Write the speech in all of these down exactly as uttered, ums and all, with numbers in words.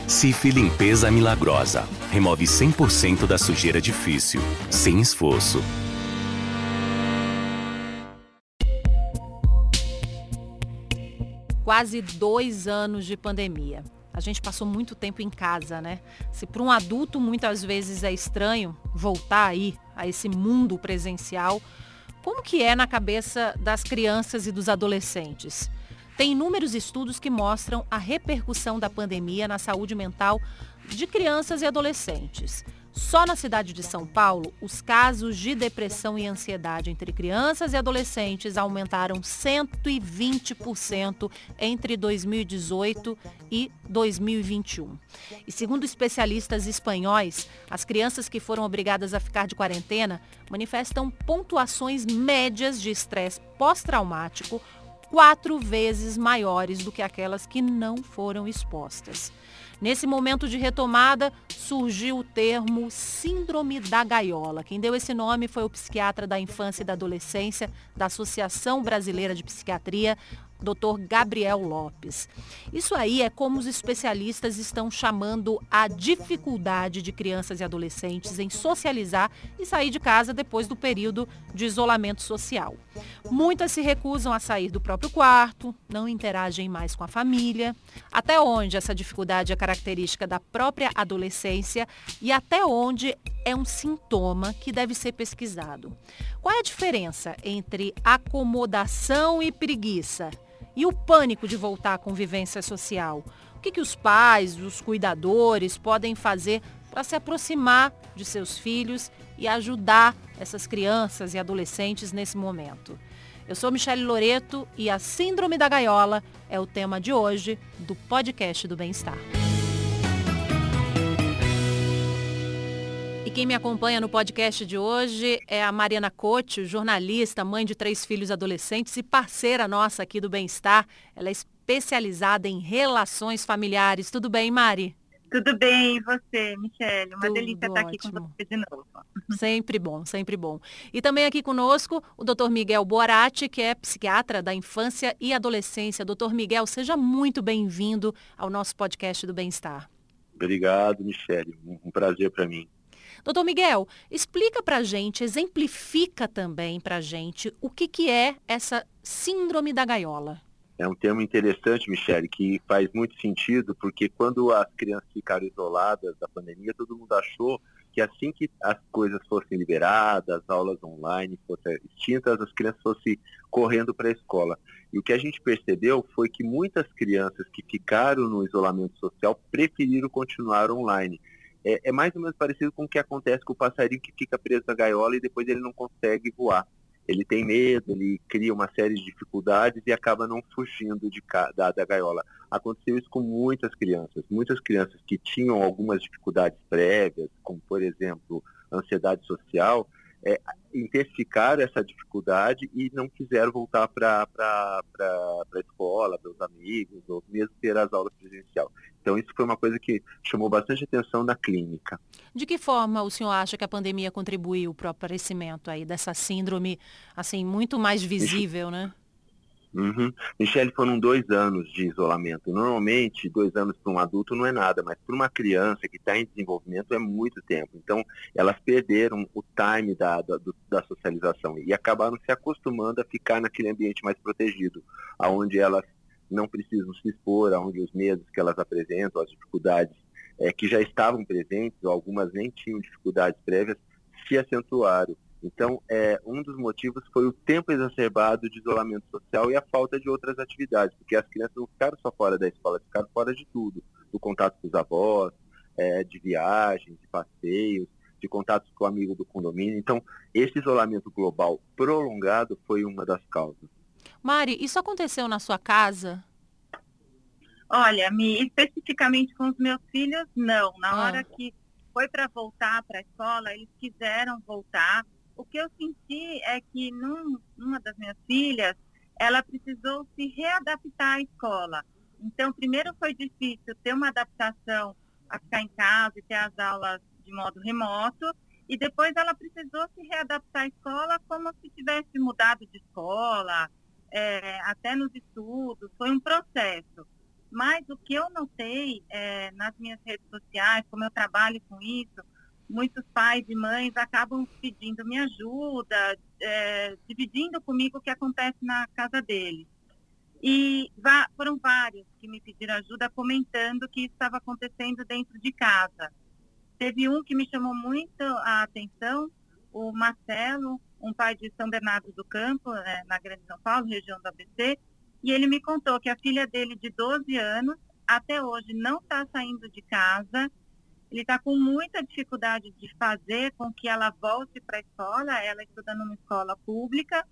Cif Limpeza Milagrosa. Remove cem por cento da sujeira difícil, sem esforço. Quase dois anos de pandemia. A gente passou muito tempo em casa, né? Se para um adulto muitas vezes é estranho voltar aí a esse mundo presencial, como que é na cabeça das crianças e dos adolescentes? Tem inúmeros estudos que mostram a repercussão da pandemia na saúde mental de crianças e adolescentes. Só na cidade de São Paulo, os casos de depressão e ansiedade entre crianças e adolescentes aumentaram cento e vinte por cento entre dois mil e dezoito e dois mil e vinte e um. E segundo especialistas espanhóis, as crianças que foram obrigadas a ficar de quarentena manifestam pontuações médias de estresse pós-traumático quatro vezes maiores do que aquelas que não foram expostas. Nesse momento de retomada, surgiu o termo Síndrome da Gaiola. Quem deu esse nome foi o psiquiatra da infância e da adolescência da Associação Brasileira de Psiquiatria, doutor Gabriel Lopes. Isso aí é como os especialistas estão chamando a dificuldade de crianças e adolescentes em socializar e sair de casa depois do período de isolamento social. Muitas se recusam a sair do próprio quarto, não interagem mais com a família. Até onde essa dificuldade é característica da própria adolescência e até onde é um sintoma que deve ser pesquisado. Qual é a diferença entre acomodação e preguiça? E o pânico de voltar à convivência social? O que, que os pais, os cuidadores podem fazer para se aproximar de seus filhos e ajudar essas crianças e adolescentes nesse momento? Eu sou Michele Loreto e a Síndrome da Gaiola é o tema de hoje do podcast do Bem-Estar. E quem me acompanha no podcast de hoje é a Mariana Cote, jornalista, mãe de três filhos adolescentes e parceira nossa aqui do Bem-Estar. Ela é especializada em relações familiares. Tudo bem, Mari? Tudo bem, e você, Michele? Uma Tudo delícia estar aqui ótimo. com você de novo. Sempre bom, sempre bom. E também aqui conosco o doutor Miguel Boarati, que é psiquiatra da infância e adolescência. doutor Miguel, seja muito bem-vindo ao nosso podcast do Bem-Estar. Obrigado, Michele. Um prazer para mim. doutor Miguel, explica pra gente, exemplifica também pra gente o que, que é essa síndrome da gaiola. É um termo interessante, Michele, que faz muito sentido, porque quando as crianças ficaram isoladas da pandemia, todo mundo achou que assim que as coisas fossem liberadas, as aulas online fossem extintas, as crianças fossem correndo para a escola. E o que a gente percebeu foi que muitas crianças que ficaram no isolamento social preferiram continuar online. É, é mais ou menos parecido com o que acontece com o passarinho que fica preso na gaiola e depois ele não consegue voar. Ele tem medo, ele cria uma série de dificuldades e acaba não fugindo de, da, da gaiola. Aconteceu isso com muitas crianças. Muitas crianças que tinham algumas dificuldades prévias, como, por exemplo, ansiedade social, é, intensificaram essa dificuldade e não quiseram voltar para a escola, para os amigos, ou mesmo ter as aulas presencial. Então, isso foi uma coisa que chamou bastante atenção na clínica. De que forma o senhor acha que a pandemia contribuiu para o aparecimento aí dessa síndrome, assim, muito mais visível, né? Uhum. Michele, foram dois anos de isolamento. Normalmente, dois anos para um adulto não é nada, mas para uma criança que está em desenvolvimento é muito tempo. Então, elas perderam o time da, da, da socialização e acabaram se acostumando a ficar naquele ambiente mais protegido, onde elas não precisam se expor, onde os medos que elas apresentam, as dificuldades é, que já estavam presentes, ou algumas nem tinham dificuldades prévias, se acentuaram. Então, é, um dos motivos foi o tempo exacerbado de isolamento social e a falta de outras atividades, porque as crianças não ficaram só fora da escola, ficaram fora de tudo, do contato com os avós, é, de viagens, de passeios, de contatos com o amigo do condomínio. Então, esse isolamento global prolongado foi uma das causas. Mari, isso aconteceu na sua casa? Olha, me, especificamente com os meus filhos, não. Na ah. hora que foi para voltar para a escola, eles quiseram voltar. O que eu senti é que num, numa das minhas filhas, ela precisou se readaptar à escola. Então, primeiro foi difícil ter uma adaptação a ficar em casa e ter as aulas de modo remoto, e depois ela precisou se readaptar à escola como se tivesse mudado de escola, é, até nos estudos, foi um processo. Mas o que eu notei é, nas minhas redes sociais, como eu trabalho com isso, muitos pais e mães acabam pedindo minha ajuda, é, dividindo comigo o que acontece na casa deles. E va- foram vários que me pediram ajuda comentando que isso estava acontecendo dentro de casa. Teve um que me chamou muito a atenção, o Marcelo, um pai de São Bernardo do Campo, né, na Grande São Paulo, região do A B C, e ele me contou que a filha dele de doze anos, até hoje, não está saindo de casa. Ele está com muita dificuldade de fazer com que ela volte para a escola, ela estuda numa escola pública.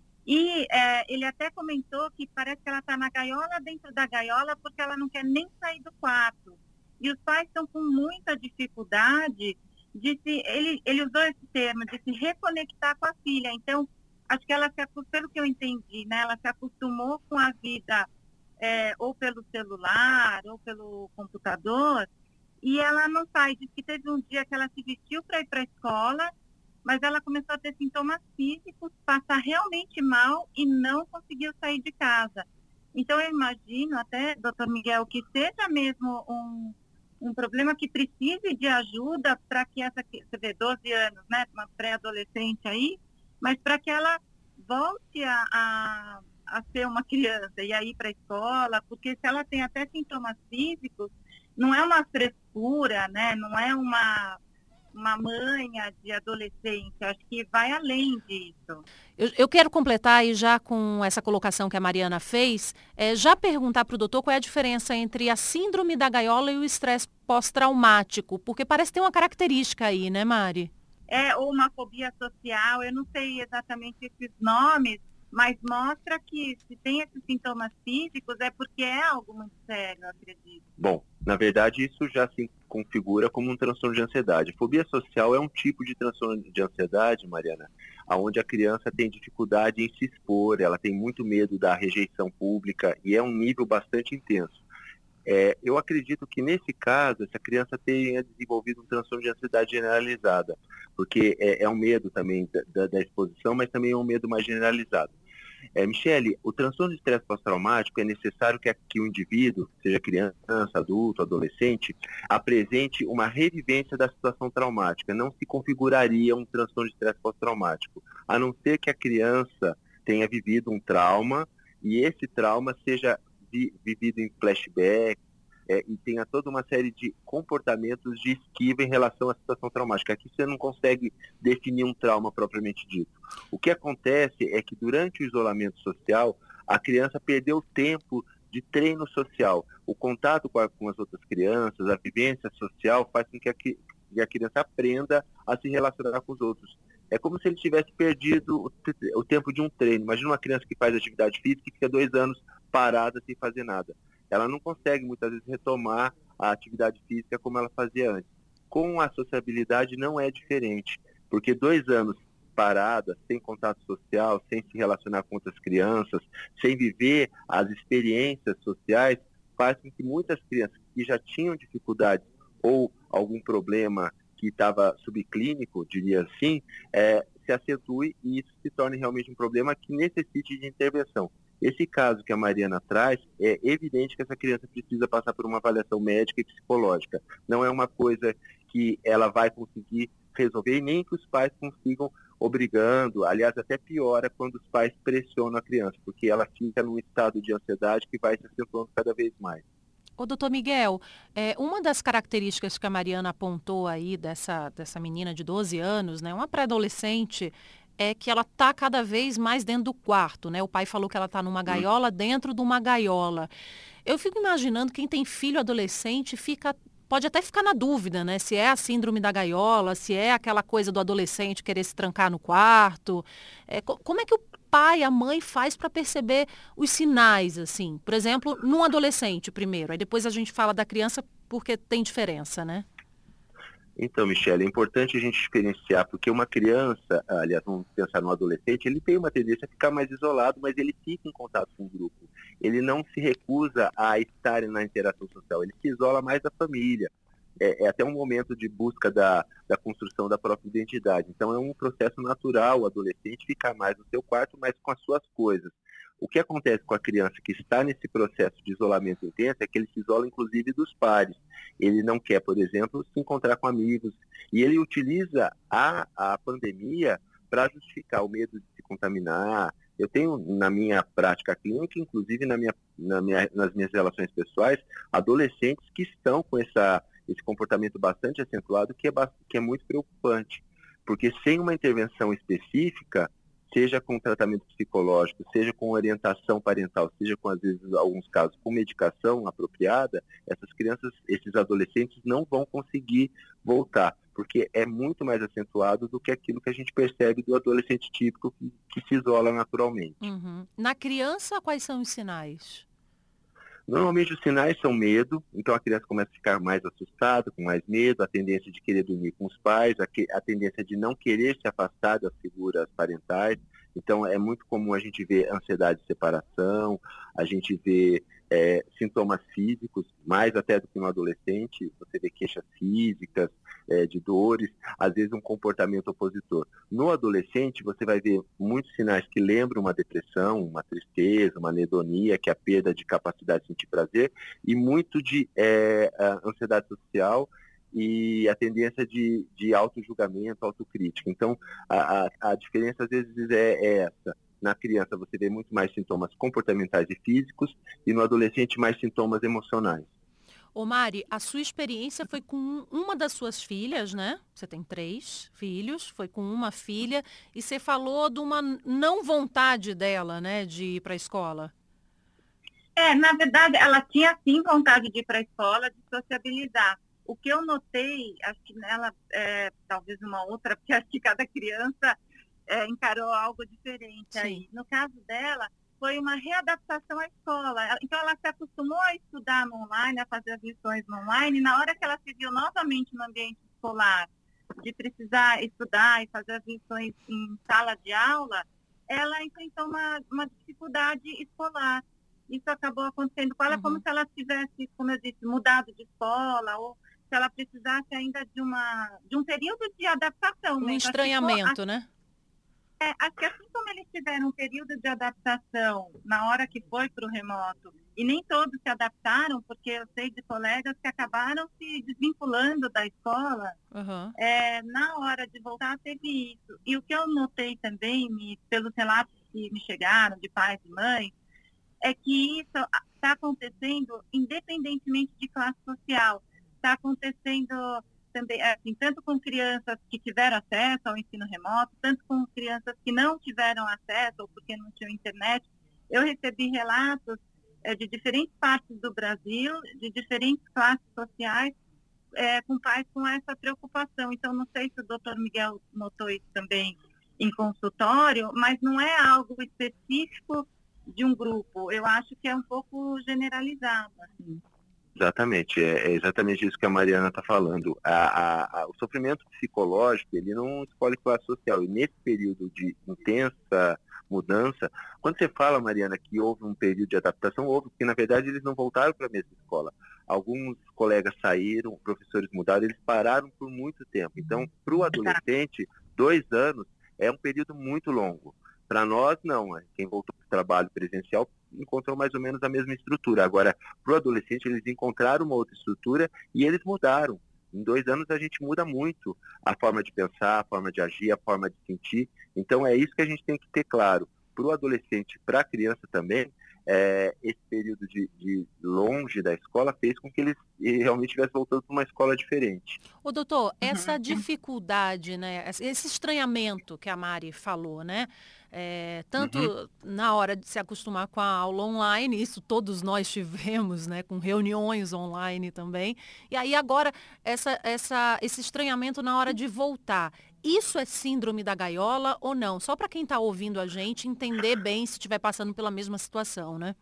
E é, ele até comentou que parece que ela está na gaiola dentro da gaiola porque ela não quer nem sair do quarto. E os pais estão com muita dificuldade de se... Ele, ele usou esse termo, de se reconectar com a filha. Então, acho que ela, se acostumou, pelo que eu entendi, né, ela se acostumou com a vida é, ou pelo celular ou pelo computador e ela não sai. Diz que teve um dia que ela se vestiu para ir para a escola, mas ela começou a ter sintomas físicos, passar realmente mal e não conseguiu sair de casa. Então, eu imagino até, doutor Miguel, que seja mesmo um, um problema que precise de ajuda para que essa, você vê, doze anos, né, uma pré-adolescente aí, mas para que ela volte a, a, a ser uma criança e a ir para a escola, porque se ela tem até sintomas físicos, não é uma frescura, né, não é uma... uma manha de adolescente, acho que vai além disso. Eu, eu quero completar aí já com essa colocação que a Mariana fez, é, já perguntar para o doutor qual é a diferença entre a síndrome da gaiola e o estresse pós-traumático, porque parece ter uma característica aí, né, Mari? É, ou uma fobia social, eu não sei exatamente esses nomes, mas mostra que se tem esses sintomas físicos é porque é algo muito sério, eu acredito. Bom, na verdade isso já se configura como um transtorno de ansiedade. Fobia social é um tipo de transtorno de ansiedade, Mariana, onde a criança tem dificuldade em se expor, ela tem muito medo da rejeição pública e é um nível bastante intenso. É, eu acredito que nesse caso, essa criança tenha desenvolvido um transtorno de ansiedade generalizada, porque é, é um medo também da, da exposição, mas também é um medo mais generalizado. É, Michele, o transtorno de estresse pós-traumático é necessário que, que o indivíduo, seja criança, adulto, adolescente, apresente uma revivência da situação traumática. Não se configuraria um transtorno de estresse pós-traumático, a não ser que a criança tenha vivido um trauma e esse trauma seja vi, vivido em flashback, É, e tenha toda uma série de comportamentos de esquiva em relação à situação traumática. Aqui você não consegue definir um trauma propriamente dito. O que acontece é que durante o isolamento social, a criança perdeu tempo de treino social. O contato com, a, com as outras crianças, a vivência social, faz com que a, que a criança aprenda a se relacionar com os outros. É como se ele tivesse perdido o, o tempo de um treino. Imagina uma criança que faz atividade física e fica dois anos parada sem fazer nada. Ela não consegue, muitas vezes, retomar a atividade física como ela fazia antes. Com a sociabilidade não é diferente, porque dois anos parada, sem contato social, sem se relacionar com outras crianças, sem viver as experiências sociais, faz com que muitas crianças que já tinham dificuldades ou algum problema que estava subclínico, diria assim, é, se acentue e isso se torne realmente um problema que necessite de intervenção. Esse caso que a Mariana traz, é evidente que essa criança precisa passar por uma avaliação médica e psicológica. Não é uma coisa que ela vai conseguir resolver, e nem que os pais consigam obrigando. Aliás, até piora quando os pais pressionam a criança, porque ela fica num estado de ansiedade que vai se acentuando cada vez mais. Ô, doutor Miguel, é, uma das características que a Mariana apontou aí dessa, dessa menina de doze anos, né, uma pré-adolescente, é que ela está cada vez mais dentro do quarto, né? O pai falou que ela está numa gaiola dentro de uma gaiola. Eu fico imaginando quem tem filho adolescente fica, pode até ficar na dúvida, né? Se é a síndrome da gaiola, se é aquela coisa do adolescente querer se trancar no quarto. É, como é que o pai, a mãe faz para perceber os sinais, assim? Por exemplo, num adolescente primeiro, aí depois a gente fala da criança porque tem diferença, né? Então, Michele, é importante a gente diferenciar, porque uma criança, aliás, vamos pensar no adolescente, ele tem uma tendência a ficar mais isolado, mas ele fica em contato com o grupo. Ele não se recusa a estar na interação social, ele se isola mais da família. É, é até um momento de busca da, da construção da própria identidade. Então, é um processo natural o adolescente ficar mais no seu quarto, mas com as suas coisas. O que acontece com a criança que está nesse processo de isolamento intenso é que ele se isola, inclusive, dos pares. Ele não quer, por exemplo, se encontrar com amigos. E ele utiliza a, a pandemia para justificar o medo de se contaminar. Eu tenho, na minha prática clínica, inclusive na minha, na minha, nas minhas relações pessoais, adolescentes que estão com essa, esse comportamento bastante acentuado, que é, que é muito preocupante. Porque sem uma intervenção específica, seja com tratamento psicológico, seja com orientação parental, seja com, às vezes, em alguns casos, com medicação apropriada, essas crianças, esses adolescentes não vão conseguir voltar, porque é muito mais acentuado do que aquilo que a gente percebe do adolescente típico que, que se isola naturalmente. Uhum. Na criança, quais são os sinais? Normalmente os sinais são medo, então a criança começa a ficar mais assustada, com mais medo, a tendência de querer dormir com os pais, a, que, a tendência de não querer se afastar das figuras parentais. Então é muito comum a gente ver ansiedade de separação, a gente vê é, sintomas físicos, mais até do que no adolescente, você vê queixas físicas, é, de dores, às vezes um comportamento opositor. No adolescente você vai ver muitos sinais que lembram uma depressão, uma tristeza, uma anedonia, que é a perda de capacidade de sentir prazer, e muito de é, ansiedade social e a tendência de, de auto-julgamento, autocrítica. Então, a, a, a diferença às vezes é, é essa. Na criança você vê muito mais sintomas comportamentais e físicos, e no adolescente mais sintomas emocionais. Ô Mari, a sua experiência foi com uma das suas filhas, né? Você tem três filhos, foi com uma filha, e você falou de uma não vontade dela, né, de ir para a escola. É, na verdade, ela tinha sim vontade de ir para a escola, de sociabilizar. O que eu notei, acho que nela, é, talvez uma outra, porque acho que cada criança é, encarou algo diferente Sim. aí. No caso dela, foi uma readaptação à escola. Então, ela se acostumou a estudar no online, a fazer as lições no online, e na hora que ela se viu novamente no ambiente escolar, de precisar estudar e fazer as lições em sala de aula, ela enfrentou uma, uma dificuldade escolar. Isso acabou acontecendo com ela, uhum. como se ela tivesse, como eu disse, mudado de escola, ou se ela precisasse ainda de, uma, de um período de adaptação. Um mesmo. estranhamento, acho, né? É, acho que assim como eles tiveram um período de adaptação na hora que foi para o remoto, e nem todos se adaptaram, porque eu sei de colegas que acabaram se desvinculando da escola, uhum. é, na hora de voltar teve isso. E o que eu notei também, me, pelos relatos que me chegaram de pais e mães, é que isso está acontecendo independentemente de classe social. Está acontecendo também, assim, tanto com crianças que tiveram acesso ao ensino remoto, tanto com crianças que não tiveram acesso ou porque não tinham internet. Eu recebi relatos é, de diferentes partes do Brasil, de diferentes classes sociais, é, com pais com essa preocupação. Então, não sei se o doutor Miguel notou isso também em consultório, mas não é algo específico de um grupo. Eu acho que é um pouco generalizado, assim. Exatamente, é, é exatamente isso que a Mariana está falando. A, a, a, o sofrimento psicológico, ele não escolhe classe social. E nesse período de intensa mudança, quando você fala, Mariana, que houve um período de adaptação, houve, porque na verdade eles não voltaram para a mesma escola. Alguns colegas saíram, professores mudaram, eles pararam por muito tempo. Então, para o adolescente, dois anos é um período muito longo. Para nós, não. Quem voltou para o trabalho presencial encontrou mais ou menos a mesma estrutura. Agora, para o adolescente, eles encontraram uma outra estrutura e eles mudaram. Em dois anos, a gente muda muito a forma de pensar, a forma de agir, a forma de sentir. Então, é isso que a gente tem que ter claro. Para o adolescente, para a criança também, é, esse período de, de longe da escola fez com que eles realmente estivessem voltando para uma escola diferente. Ô, doutor, essa dificuldade, né, esse estranhamento que a Mari falou, né, é, tanto uhum. na hora de se acostumar com a aula online, isso todos nós tivemos, né, com reuniões online também, e aí agora essa, essa, esse estranhamento na hora de voltar. Isso é síndrome da gaiola ou não? Só para quem está ouvindo a gente entender bem se estiver passando pela mesma situação, né?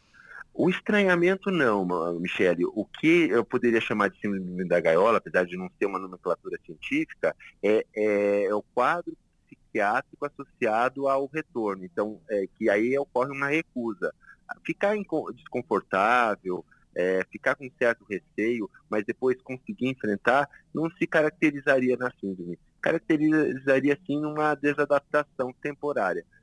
O estranhamento não, Michele. O que eu poderia chamar de síndrome da gaiola, apesar de não ser uma nomenclatura científica, é, é, é o quadro psiquiátrico associado ao retorno. Então, é, que aí ocorre uma recusa. Ficar desconfortável, é, ficar com certo receio, mas depois conseguir enfrentar, não se caracterizaria na síndrome. Caracterizaria, sim, uma desadaptação temporária.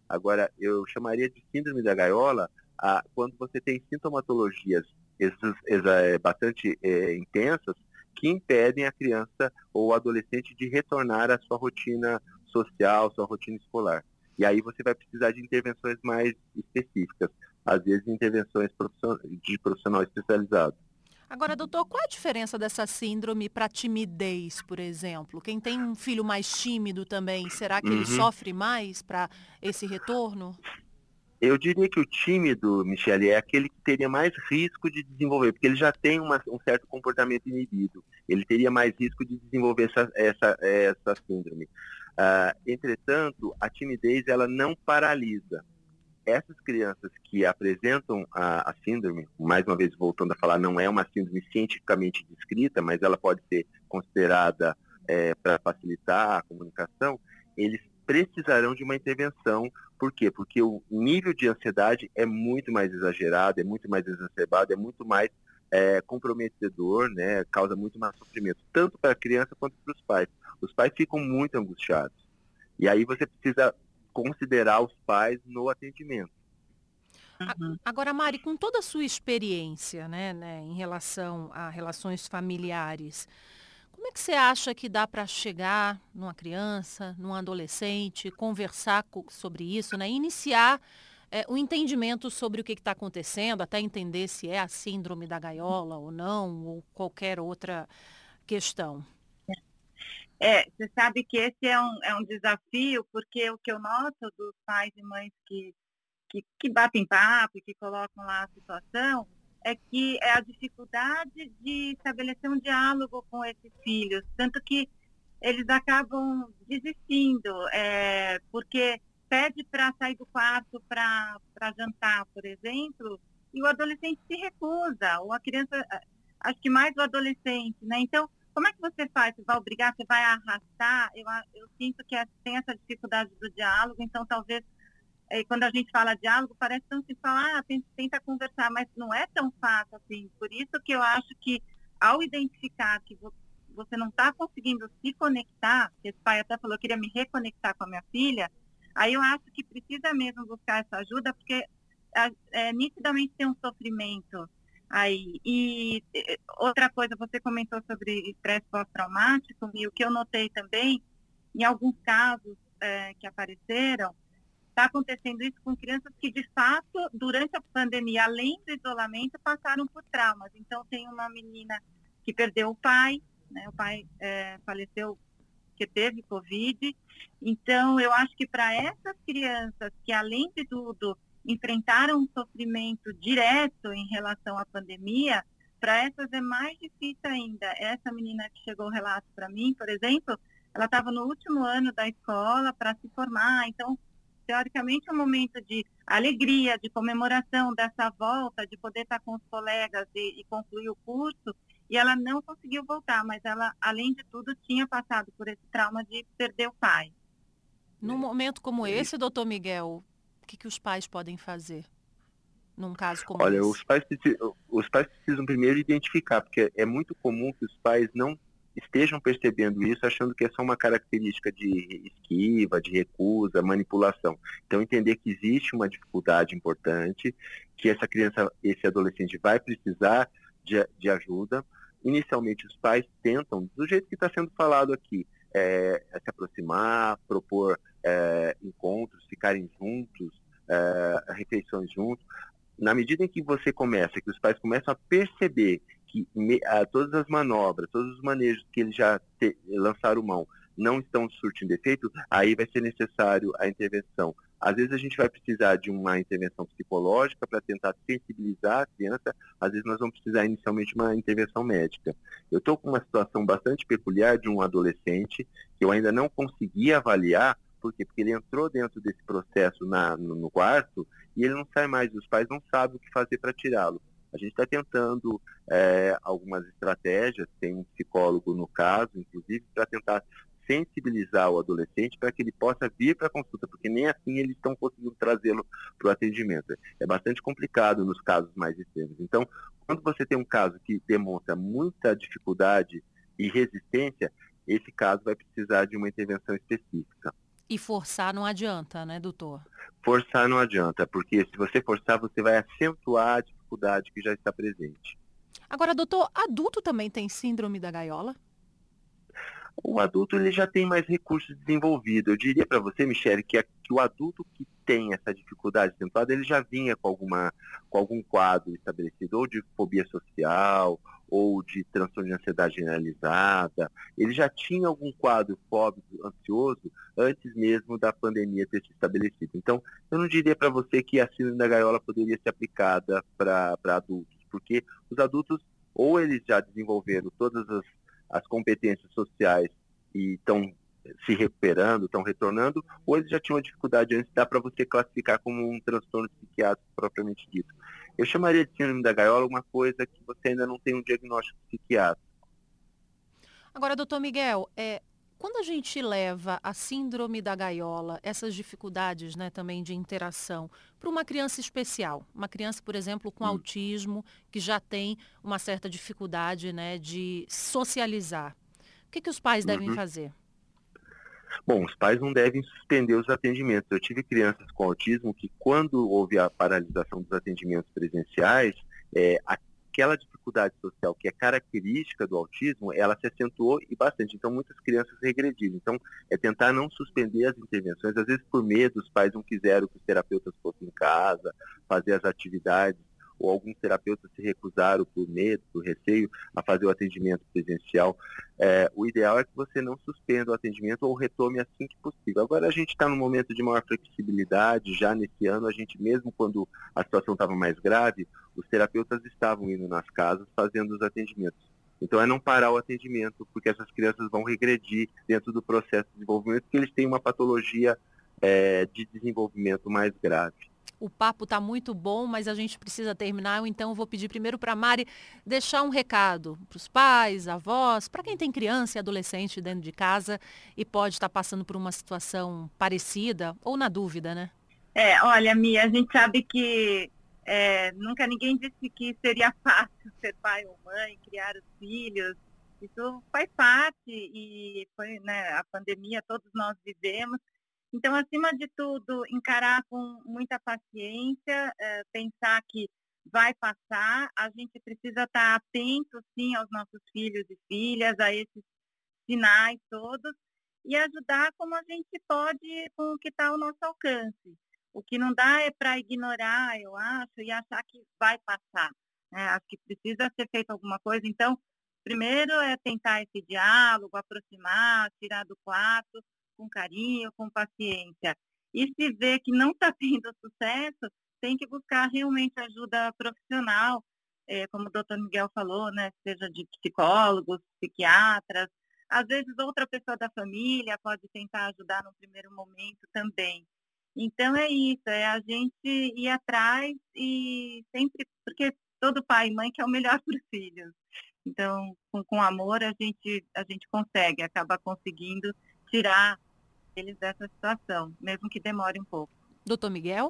Agora, eu chamaria de síndrome da gaiola a, quando você tem sintomatologias exa, exa, bastante é, intensas que impedem a criança ou o adolescente de retornar à sua rotina social, sua rotina escolar. E aí você vai precisar de intervenções mais específicas, às vezes intervenções de profissional especializado. Agora, doutor, qual a diferença dessa síndrome para timidez, por exemplo? Quem tem um filho mais tímido também, será que ele Uhum. sofre mais para esse retorno? Eu diria que o tímido, Michele, é aquele que teria mais risco de desenvolver, porque ele já tem uma, um certo comportamento inibido. Ele teria mais risco de desenvolver essa, essa, essa síndrome. Uh, entretanto, a timidez ela não paralisa. Essas crianças que apresentam a, a síndrome, mais uma vez voltando a falar, não é uma síndrome cientificamente descrita, mas ela pode ser considerada é, para facilitar a comunicação, eles precisarão de uma intervenção. Por quê? Porque o nível de ansiedade é muito mais exagerado, é muito mais exacerbado, é muito mais é, comprometedor, né? Causa muito mais sofrimento, tanto para a criança quanto para os pais. Os pais ficam muito angustiados. E aí você precisa considerar os pais no atendimento. Uhum. Agora, Mari, com toda a sua experiência, né, né, em relação a relações familiares, como é que você acha que dá para chegar numa criança, num adolescente, conversar co- sobre isso, né, iniciar é, o entendimento sobre o que está acontecendo, até entender se é a síndrome da gaiola ou não, ou qualquer outra questão? É, você sabe que esse é um, é um desafio, porque o que eu noto dos pais e mães que, que, que batem papo, que colocam lá a situação, é que é a dificuldade de estabelecer um diálogo com esses filhos, tanto que eles acabam desistindo, é, porque pede para sair do quarto para jantar, por exemplo, e o adolescente se recusa, ou a criança, acho que mais o adolescente, né? Então, como é que você faz? Você vai obrigar, você vai arrastar? Eu, eu sinto que tem essa dificuldade do diálogo, então talvez, é, quando a gente fala diálogo, parece tão se falar, ah, tenta, tenta conversar, mas não é tão fácil assim. Por isso que eu acho que, ao identificar que você não está conseguindo se conectar, esse pai até falou que queria me reconectar com a minha filha, aí eu acho que precisa mesmo buscar essa ajuda, porque é, nitidamente tem um sofrimento aí. E outra coisa, você comentou sobre estresse pós-traumático, e o que eu notei também, em alguns casos é, que apareceram, está acontecendo isso com crianças que, de fato, durante a pandemia, além do isolamento, passaram por traumas. Então, tem uma menina que perdeu o pai, né, o pai é, faleceu porque teve Covid. Então, eu acho que para essas crianças que, além de tudo, enfrentaram um sofrimento direto em relação à pandemia, para essas é mais difícil ainda. Essa menina que chegou o relato para mim, por exemplo, ela estava no último ano da escola para se formar, então, teoricamente, é um momento de alegria, de comemoração dessa volta, de poder estar com os colegas e, e concluir o curso, e ela não conseguiu voltar, mas ela, além de tudo, tinha passado por esse trauma de perder o pai. Num momento como esse, doutor Miguel, o que, que os pais podem fazer num caso como Olha, esse? os pais, os pais precisam primeiro identificar, porque é muito comum que os pais não estejam percebendo isso, achando que é só uma característica de esquiva, de recusa, manipulação. Então, entender que existe uma dificuldade importante, que essa criança, esse adolescente vai precisar de, de ajuda. Inicialmente, os pais tentam, do jeito que está sendo falado aqui, é, é se aproximar, propor é, encontros, ficarem juntos, é, refeições juntos. Na medida em que você começa, que os pais começam a perceber que me, a, todas as manobras, todos os manejos que eles já te, lançaram mão não estão surtindo efeito, aí vai ser necessário a intervenção. Às vezes a gente vai precisar de uma intervenção psicológica para tentar sensibilizar a criança, às vezes nós vamos precisar inicialmente de uma intervenção médica. Eu estou com uma situação bastante peculiar de um adolescente que eu ainda não consegui avaliar. Por quê? Porque ele entrou dentro desse processo na, no, no quarto e ele não sai mais, os pais não sabem o que fazer para tirá-lo. A gente está tentando é, algumas estratégias, tem um psicólogo no caso, inclusive, para tentar sensibilizar o adolescente para que ele possa vir para a consulta, porque nem assim eles estão conseguindo trazê-lo para o atendimento. É bastante complicado nos casos mais extremos. Então, quando você tem um caso que demonstra muita dificuldade e resistência, esse caso vai precisar de uma intervenção específica. E forçar não adianta, né, doutor? Forçar não adianta, porque se você forçar, você vai acentuar a dificuldade que já está presente. Agora, doutor, adulto também tem síndrome da gaiola? O adulto ele já tem mais recursos desenvolvidos. Eu diria para você, Michele, que, a, que o adulto que tem essa dificuldade acentuada, ele já vinha com, alguma, com algum quadro estabelecido, ou de fobia social, ou de transtorno de ansiedade generalizada. Ele já tinha algum quadro fóbico, ansioso, antes mesmo da pandemia ter se estabelecido. Então, eu não diria para você que a síndrome da gaiola poderia ser aplicada para adultos, porque os adultos, ou eles já desenvolveram todas as as competências sociais e estão se recuperando, estão retornando, ou eles já tinham uma dificuldade antes, dá para você classificar como um transtorno psiquiátrico propriamente dito. Eu chamaria de síndrome da gaiola uma coisa que você ainda não tem um diagnóstico psiquiátrico. Agora, doutor Miguel, é, quando a gente leva a síndrome da gaiola, essas dificuldades, né, também de interação, para uma criança especial, uma criança, por exemplo, com hum. autismo, que já tem uma certa dificuldade, né, de socializar, o que, que os pais devem uhum. fazer? Bom, os pais não devem suspender os atendimentos. Eu tive crianças com autismo que, quando houve a paralisação dos atendimentos presenciais, é, a aquela dificuldade social que é característica do autismo, ela se acentuou e bastante. Então, muitas crianças regrediram. Então, é tentar não suspender as intervenções. Às vezes, por medo, os pais não quiseram que os terapeutas fossem em casa, fazer as atividades, ou alguns terapeutas se recusaram por medo, por receio, a fazer o atendimento presencial. É, o ideal é que você não suspenda o atendimento ou retome assim que possível. Agora, a gente está num momento de maior flexibilidade. Já nesse ano, a gente, mesmo quando a situação estava mais grave, os terapeutas estavam indo nas casas fazendo os atendimentos. Então, é não parar o atendimento, porque essas crianças vão regredir dentro do processo de desenvolvimento, porque eles têm uma patologia é, de desenvolvimento mais grave. O papo está muito bom, mas a gente precisa terminar, então eu vou pedir primeiro para a Mari deixar um recado para os pais, avós, para quem tem criança e adolescente dentro de casa e pode estar passando por uma situação parecida ou na dúvida, né? É, olha, Mia, a gente sabe que é, nunca ninguém disse que seria fácil ser pai ou mãe, criar os filhos. Isso faz parte e foi, né, a pandemia todos nós vivemos. Então, acima de tudo, encarar com muita paciência, é, pensar que vai passar, a gente precisa estar atento, sim, aos nossos filhos e filhas, a esses sinais todos, e ajudar como a gente pode com o que está ao nosso alcance. O que não dá é para ignorar, eu acho, e achar que vai passar. Né? Acho que precisa ser feito alguma coisa. Então, primeiro é tentar esse diálogo, aproximar, tirar do quarto, com carinho, com paciência. E se vê que não está tendo sucesso, tem que buscar realmente ajuda profissional, é, como o doutor Miguel falou, né, seja de psicólogos, psiquiatras. Às vezes outra pessoa da família pode tentar ajudar no primeiro momento também. Então é isso, é a gente ir atrás e sempre, porque todo pai e mãe quer o melhor para os filhos. Então, com, com amor, a gente, a gente consegue, acaba conseguindo tirar eles dessa situação, mesmo que demore um pouco. Doutor Miguel?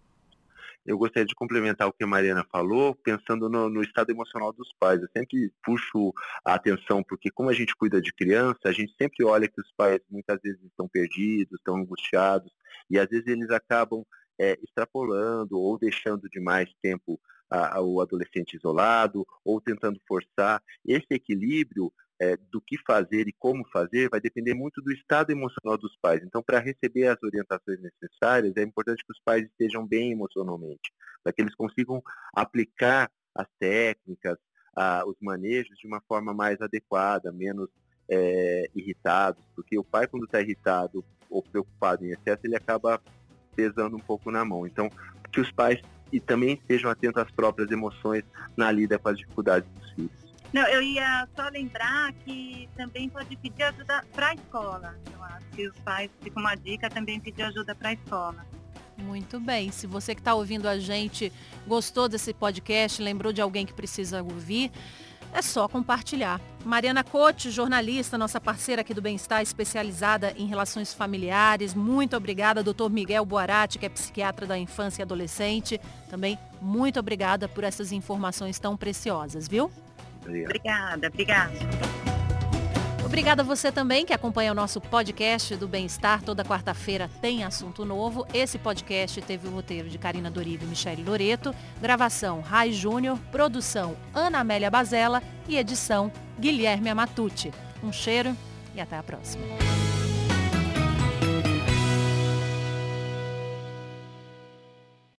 Eu gostaria de complementar o que a Mariana falou, pensando no, no estado emocional dos pais. Eu sempre puxo a atenção, porque como a gente cuida de criança, a gente sempre olha que os pais muitas vezes estão perdidos, estão angustiados, e às vezes eles acabam é, extrapolando ou deixando de mais tempo a, a, o adolescente isolado, ou tentando forçar. Esse equilíbrio É, do que fazer e como fazer vai depender muito do estado emocional dos pais. Então, para receber as orientações necessárias, é importante que os pais estejam bem emocionalmente, para que eles consigam aplicar as técnicas, a, os manejos de uma forma mais adequada, menos é, irritados, porque o pai, quando está irritado ou preocupado em excesso, ele acaba pesando um pouco na mão. Então, que os pais e também estejam atentos às próprias emoções na lida com as dificuldades dos filhos. Não, eu ia só lembrar que também pode pedir ajuda para a escola. Eu acho que os pais, fica uma dica, também pedir ajuda para a escola. Muito bem. Se você que está ouvindo a gente gostou desse podcast, lembrou de alguém que precisa ouvir, é só compartilhar. Mariana Cote, jornalista, nossa parceira aqui do Bem-Estar, especializada em relações familiares. Muito obrigada, doutor Miguel Boarati, que é psiquiatra da infância e adolescente. Também muito obrigada por essas informações tão preciosas, viu? Obrigada, obrigada. Obrigada a você também que acompanha o nosso podcast do Bem-Estar. Toda quarta-feira tem assunto novo. Esse podcast teve o roteiro de Karina Doriva e Michele Loreto, gravação Rai Júnior, produção Ana Amélia Bazella e edição Guilherme Amatucci. Um cheiro e até a próxima.